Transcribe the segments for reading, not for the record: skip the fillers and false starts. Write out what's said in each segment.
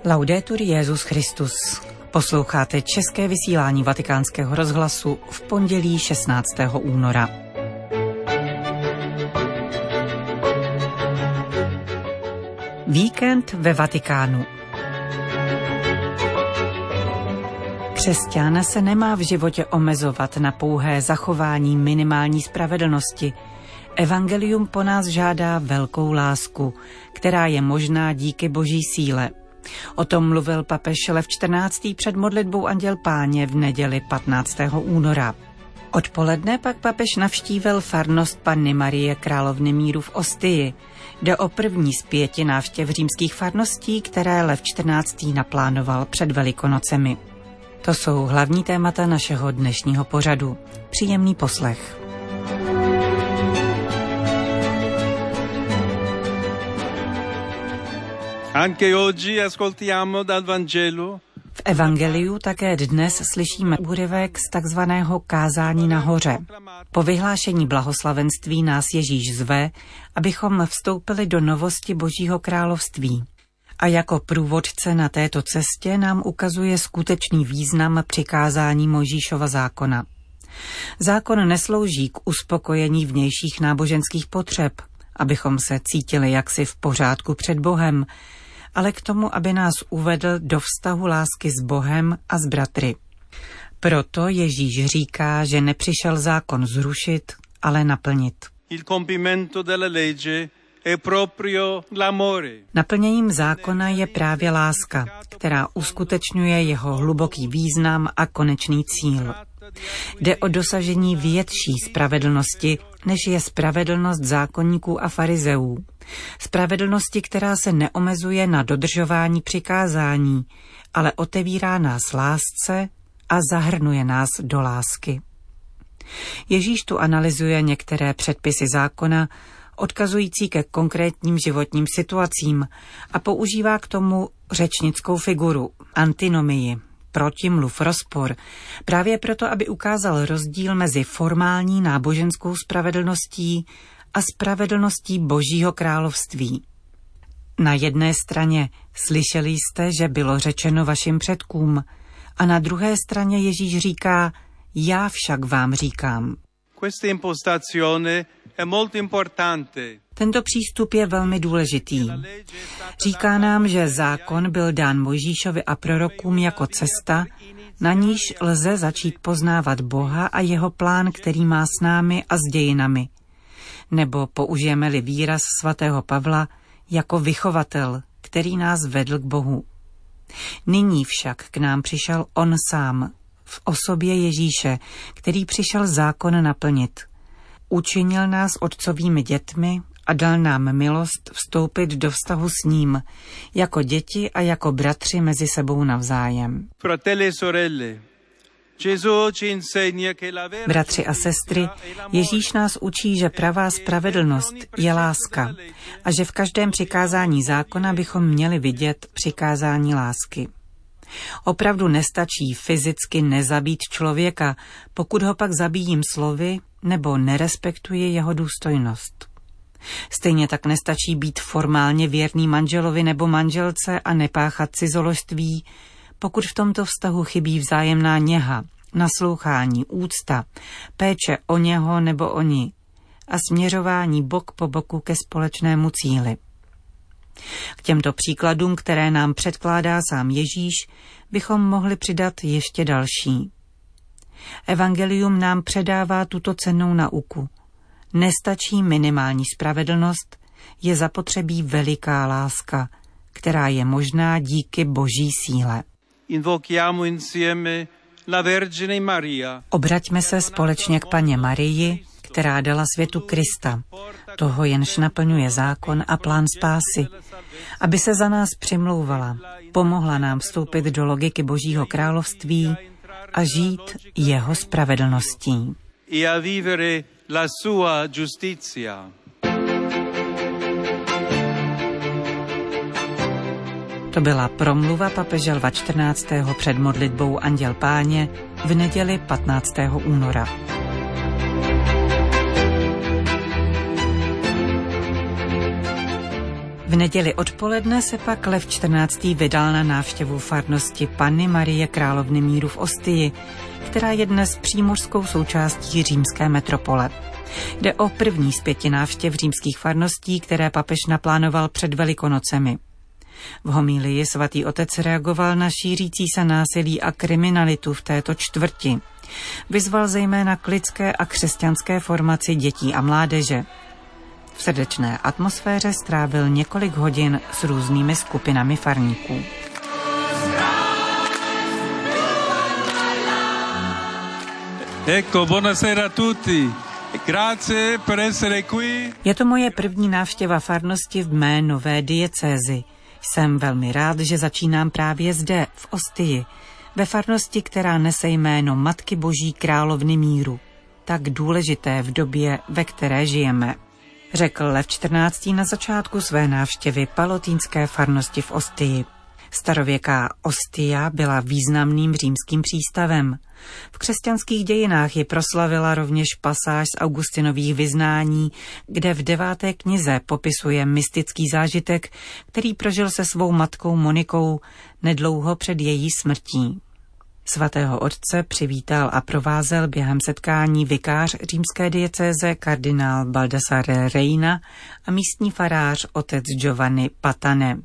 Laudetur Jesus Christus. Posloucháte české vysílání Vatikánského rozhlasu v pondělí 16. února. Víkend ve Vatikánu. Křesťan se nemá v životě omezovat na pouhé zachování minimální spravedlnosti. Evangelium po nás žádá velkou lásku, která je možná díky Boží síle. O tom mluvil papež Lev XIV. Před modlitbou Anděl Páně v neděli 15. února. Odpoledne pak papež navštívil farnost Panny Marie Královny míru v Ostii. Jde o první z 5 návštěv římských farností, které Lev XIV. Naplánoval před Velikonocemi. To jsou hlavní témata našeho dnešního pořadu. Příjemný poslech. V Evangeliu také dnes slyšíme úryvek z takzvaného kázání nahoře. Po vyhlášení blahoslavenství nás Ježíš zve, abychom vstoupili do novosti Božího království. A jako průvodce na této cestě nám ukazuje skutečný význam přikázání Mojžíšova zákona. Zákon neslouží k uspokojení vnějších náboženských potřeb, abychom se cítili jaksi v pořádku před Bohem, ale k tomu, aby nás uvedl do vztahu lásky s Bohem a s bratry. Proto Ježíš říká, že nepřišel zákon zrušit, ale naplnit. Naplněním zákona je právě láska, která uskutečňuje jeho hluboký význam a konečný cíl. Jde o dosažení větší spravedlnosti, než je spravedlnost zákonníků a farizeů. Spravedlnosti, která se neomezuje na dodržování přikázání, ale otevírá nás lásce a zahrnuje nás do lásky. Ježíš tu analyzuje některé předpisy zákona, odkazující ke konkrétním životním situacím a používá k tomu řečnickou figuru, antinomii, protimluv, rozpor, právě proto, aby ukázal rozdíl mezi formální náboženskou spravedlností a spravedlností Božího království. Na jedné straně slyšeli jste, že bylo řečeno vašim předkům, a na druhé straně Ježíš říká, já však vám říkám. Tento přístup je velmi důležitý. Říká nám, že zákon byl dán Mojžíšovi a prorokům jako cesta, na níž lze začít poznávat Boha a jeho plán, který má s námi a s dějinami. Nebo použijeme-li výraz svatého Pavla, jako vychovatel, který nás vedl k Bohu. Nyní však k nám přišel on sám, v osobě Ježíše, který přišel zákon naplnit. Učinil nás otcovými dětmi a dal nám milost vstoupit do vztahu s ním, jako děti a jako bratři mezi sebou navzájem. Bratři a sestry, Ježíš nás učí, že pravá spravedlnost je láska a že v každém přikázání zákona bychom měli vidět přikázání lásky. Opravdu nestačí fyzicky nezabít člověka, pokud ho pak zabíjím slovy nebo nerespektuji jeho důstojnost. Stejně tak nestačí být formálně věrný manželovi nebo manželce a nepáchat cizoložství, pokud v tomto vztahu chybí vzájemná něha, naslouchání, úcta, péče o něho nebo o ni a směřování bok po boku ke společnému cíli. K těmto příkladům, které nám předkládá sám Ježíš, bychom mohli přidat ještě další. Evangelium nám předává tuto cennou nauku. Nestačí minimální spravedlnost, je zapotřebí veliká láska, která je možná díky Boží síle. Obraťme se společně k Panně Marii, která dala světu Krista, toho jenž naplňuje zákon a plán spásy, aby se za nás přimlouvala, pomohla nám vstoupit do logiky Božího království a žít jeho spravedlností. To byla promluva papeže Lva XIV. Před modlitbou Anděl Páně v neděli 15. února. V neděli odpoledne se pak Lev XIV. Vydal na návštěvu farnosti Panny Marie Královny míru v Ostii, která je dnes přímořskou součástí římské metropole. Jde o první z 5 návštěv římských farností, které papež naplánoval před Velikonocemi. V homílii svatý otec reagoval na šířící se násilí a kriminalitu v této čtvrti. Vyzval zejména k lidské a křesťanské formaci dětí a mládeže. V srdečné atmosféře strávil několik hodin s různými skupinami farníků. Ecco, buonasera a tutti. Grazie per essere qui. Je to moje první návštěva farnosti v mé nové diecézi. Jsem velmi rád, že začínám právě zde, v Ostii, ve farnosti, která nese jméno Matky Boží Královny míru, tak důležité v době, ve které žijeme, řekl Lev XIV. Na začátku své návštěvy palotínské farnosti v Ostii. Starověká Ostia byla významným římským přístavem. V křesťanských dějinách ji proslavila rovněž pasáž z Augustinových vyznání, kde v 9. knize popisuje mystický zážitek, který prožil se svou matkou Monikou nedlouho před její smrtí. Svatého otce přivítal a provázel během setkání vikář římské diecéze kardinál Baldassare Reina a místní farář otec Giovanni Patane.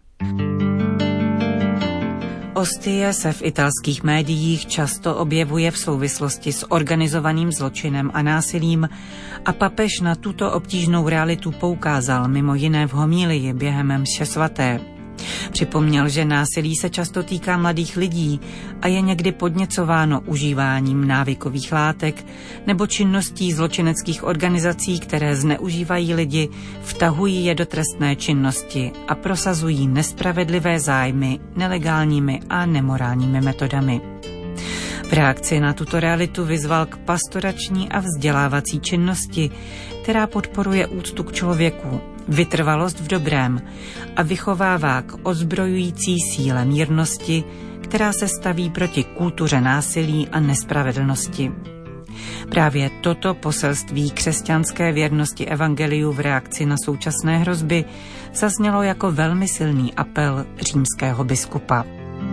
Ostie se v italských médiích často objevuje v souvislosti s organizovaným zločinem a násilím a papež na tuto obtížnou realitu poukázal mimo jiné v homílii během mše svaté. Připomněl, že násilí se často týká mladých lidí a je někdy podněcováno užíváním návykových látek nebo činností zločineckých organizací, které zneužívají lidi, vtahují je do trestné činnosti a prosazují nespravedlivé zájmy nelegálními a nemorálními metodami. V reakci na tuto realitu vyzval k pastorační a vzdělávací činnosti, která podporuje úctu k člověku, vytrvalost v dobrém a vychovává k ozbrojující síle mírnosti, která se staví proti kultuře násilí a nespravedlnosti. Právě toto poselství křesťanské věrnosti evangeliu v reakci na současné hrozby zaznělo jako velmi silný apel římského biskupa.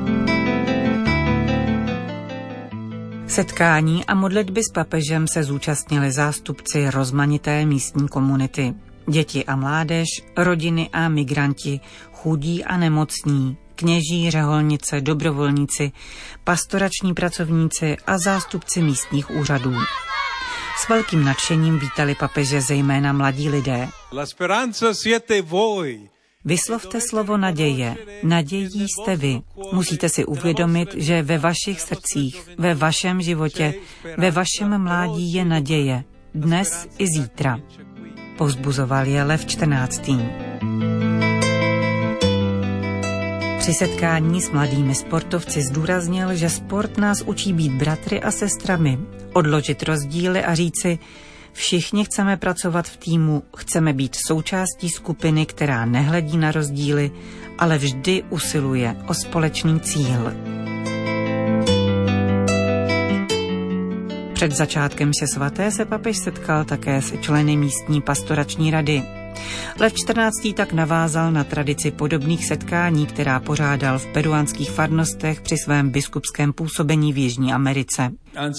Setkání a modlitby s papežem se zúčastnili zástupci rozmanité místní komunity. Děti a mládež, rodiny a migranti, chudí a nemocní, kněží, řeholnice, dobrovolníci, pastorační pracovníci a zástupci místních úřadů. S velkým nadšením vítali papeže zejména mladí lidé. Vyslovte slovo naděje. Nadějí jste vy. Musíte si uvědomit, že ve vašich srdcích, ve vašem životě, ve vašem mládí je naděje. Dnes i zítra. Povzbuzoval je Lev XIV. Při setkání s mladými sportovci zdůraznil, že sport nás učí být bratry a sestrami, odložit rozdíly a říci, všichni chceme pracovat v týmu, chceme být součástí skupiny, která nehledí na rozdíly, ale vždy usiluje o společný cíl. Před začátkem mše svaté se papež setkal také se členy místní pastorační rady. Lev XIV. Tak navázal na tradici podobných setkání, která pořádal v peruánských farnostech při svém biskupském působení v Jižní Americe.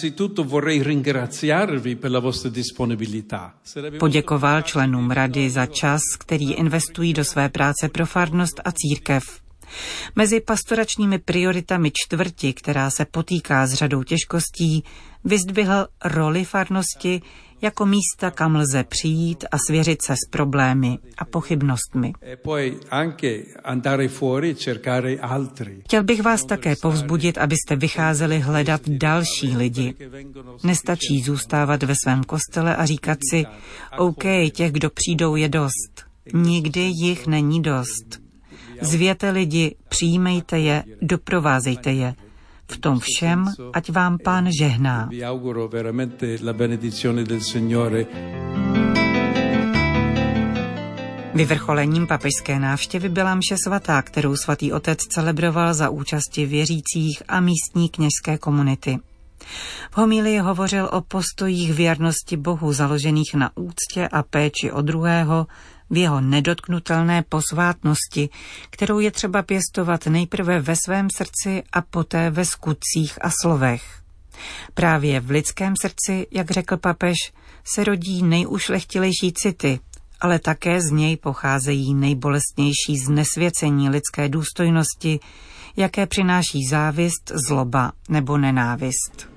Poděkoval členům rady za čas, který investují do své práce pro farnost a církev. Mezi pastoračními prioritami čtvrti, která se potýká s řadou těžkostí, vyzdvihl roli farnosti jako místa, kam lze přijít a svěřit se s problémy a pochybnostmi. Chtěl bych vás také povzbudit, abyste vycházeli hledat další lidi. Nestačí zůstávat ve svém kostele a říkat si, OK, těch, kdo přijdou, je dost. Nikdy jich není dost. Zvěte lidi, přijmejte je, doprovázejte je. V tom všem, ať vám Pán žehná. Vyvrcholením papežské návštěvy byla mše svatá, kterou svatý otec celebroval za účasti věřících a místní kněžské komunity. V homílii hovořil o postojích věrnosti Bohu založených na úctě a péči o druhého, v jeho nedotknutelné posvátnosti, kterou je třeba pěstovat nejprve ve svém srdci a poté ve skutcích a slovech. Právě v lidském srdci, jak řekl papež, se rodí nejušlechtilejší city, ale také z něj pocházejí nejbolestnější znesvěcení lidské důstojnosti, jaké přináší závist, zloba nebo nenávist.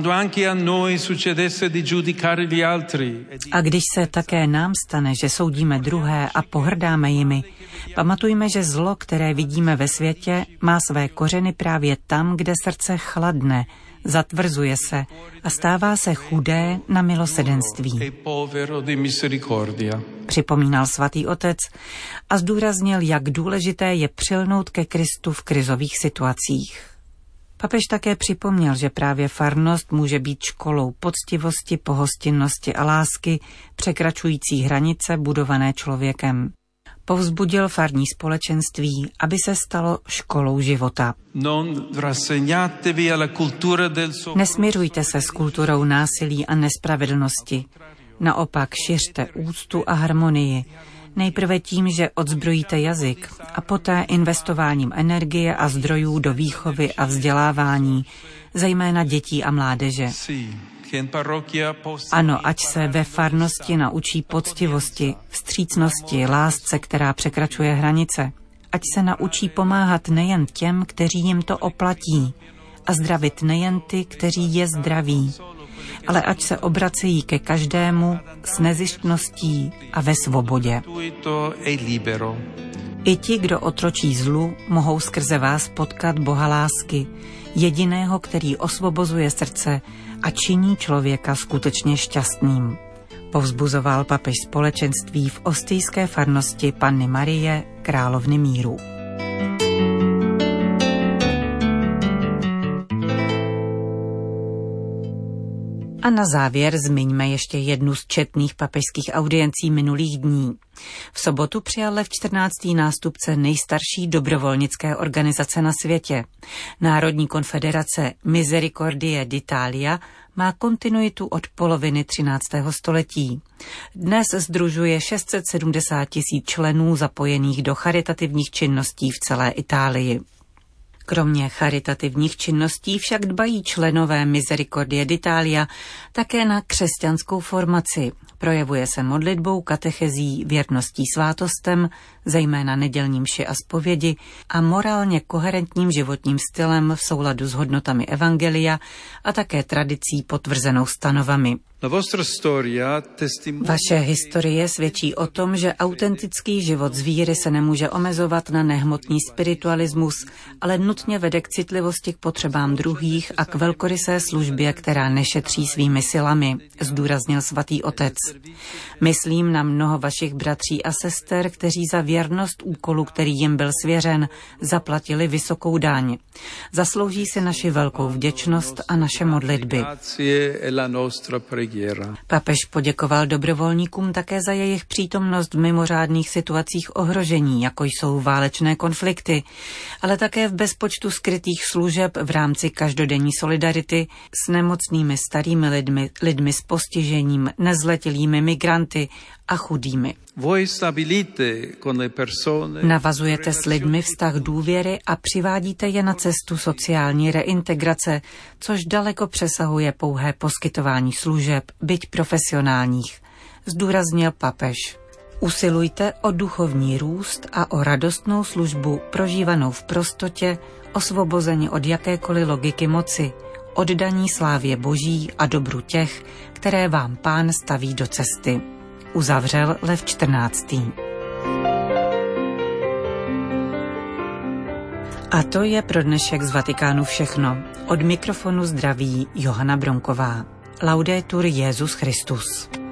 A když se také nám stane, že soudíme druhé a pohrdáme jimi, pamatujme, že zlo, které vidíme ve světě, má své kořeny právě tam, kde srdce chladne, zatvrzuje se a stává se chudé na milosrdenství. Připomínal svatý otec a zdůraznil, jak důležité je přilnout ke Kristu v krizových situacích. Papež také připomněl, že právě farnost může být školou poctivosti, pohostinnosti a lásky, překračující hranice budované člověkem. Povzbudil farní společenství, aby se stalo školou života. Nesměřujte se s kulturou násilí a nespravedlnosti. Naopak šiřte úctu a harmonii. Nejprve tím, že odzbrojíte jazyk a poté investováním energie a zdrojů do výchovy a vzdělávání, zejména dětí a mládeže. Ano, ať se ve farnosti naučí poctivosti, vstřícnosti, lásce, která překračuje hranice. Ať se naučí pomáhat nejen těm, kteří jim to oplatí, a zdravit nejen ty, kteří je zdraví, ale ať se obracejí ke každému s nezištností a ve svobodě. I ti, kdo otročí zlu, mohou skrze vás potkat Boha lásky, jediného, který osvobozuje srdce a činí člověka skutečně šťastným. Povzbuzoval papež společenství v ostijské farnosti Panny Marie, královny míru. A na závěr zmiňme ještě jednu z četných papežských audiencí minulých dní. V sobotu přijal Lev 14. nástupce nejstarší dobrovolnické organizace na světě. Národní konfederace Misericordie d'Italia má kontinuitu od poloviny 13. století. Dnes sdružuje 670 000 členů zapojených do charitativních činností v celé Itálii. Kromě charitativních činností však dbají členové Misericordie d'Italia také na křesťanskou formaci. Projevuje se modlitbou, katechezí, věrností svátostem, zejména nedělní mši a zpovědi, a morálně koherentním životním stylem v souladu s hodnotami evangelia a také tradicí potvrzenou stanovami. Vaše historie svědčí o tom, že autentický život z víry se nemůže omezovat na nehmotný spiritualismus, ale nutně vede k citlivosti k potřebám druhých a k velkorysé službě, která nešetří svými silami, zdůraznil svatý otec. Myslím na mnoho vašich bratří a sester, kteří za věrnost úkolu, který jim byl svěřen, zaplatili vysokou daň. Zaslouží si naši velkou vděčnost a naše modlitby. Papež poděkoval dobrovolníkům také za jejich přítomnost v mimořádných situacích ohrožení, jako jsou válečné konflikty, ale také v bezpočtu skrytých služeb v rámci každodenní solidarity s nemocnými starými lidmi s postižením, nezletilými migranty a chudými. Navazujete s lidmi vztah důvěry a přivádíte je na cestu sociální reintegrace, což daleko přesahuje pouhé poskytování služeb, byť profesionálních, zdůraznil papež. Usilujte o duchovní růst a o radostnou službu prožívanou v prostotě, osvobození od jakékoliv logiky moci, oddaní slávě Boží a dobru těch, které vám Pán staví do cesty. Uzavřel Lev 14. A to je pro dnešek z Vatikánu všechno. Od mikrofonu zdraví Johana Bronková. Laudetur Jesus Christus.